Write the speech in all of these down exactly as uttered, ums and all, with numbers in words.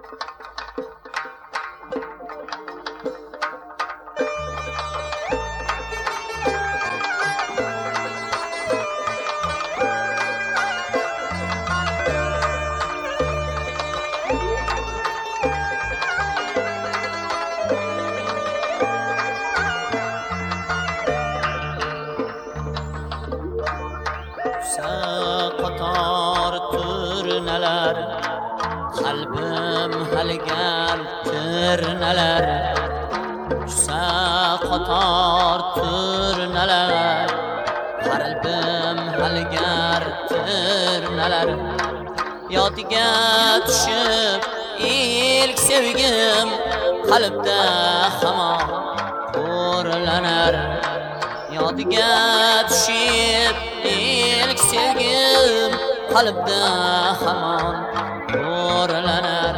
qator turnalar qalbim halgal turnalar tusa qator turnalar qalbim halgar turnalar yodiga tushib ilk sevgim qalbda hamon ko'rlanar yodiga tushib ilk sevgim qalbda hamon ko'rlanar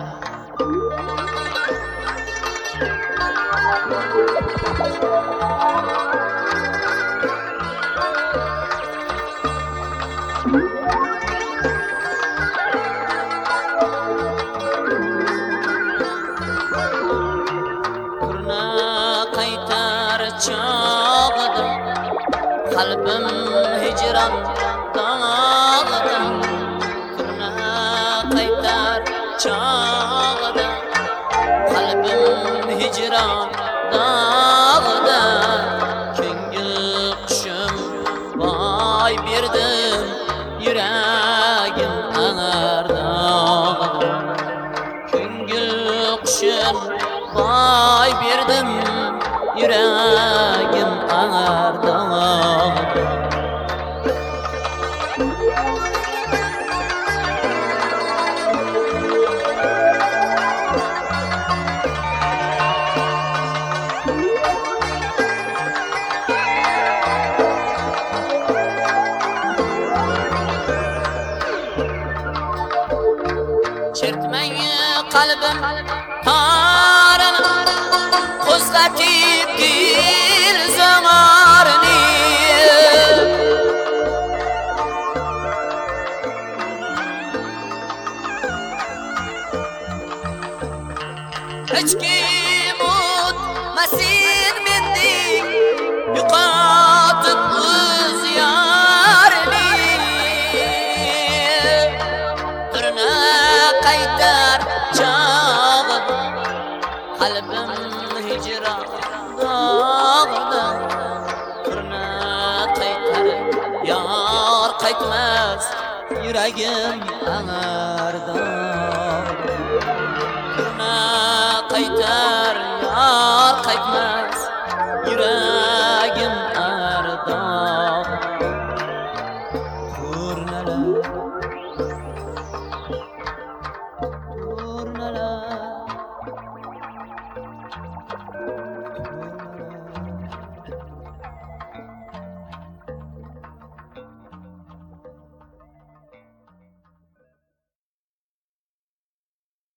turna qaytar chog'ida qalbim hijron dog'ida turna qaytar chog'ida qalbim hijron dog'ida ko'ngil qushim boy berdim yuragim anar dog'ida ko'ngil qushim boy berdim yuragim anar dog'ida chertmang qalbim tarini qo'zg'atib dil zamorini hech kim o'tmasin mendek yo'qotib o'z yorini turna qaytar chog'im qalbim hijron dog'ida turna qaytar yor qaytmas yuragim anar dog'ida turna qaytar yor qaytmas yuragim anar dog'ida turnalar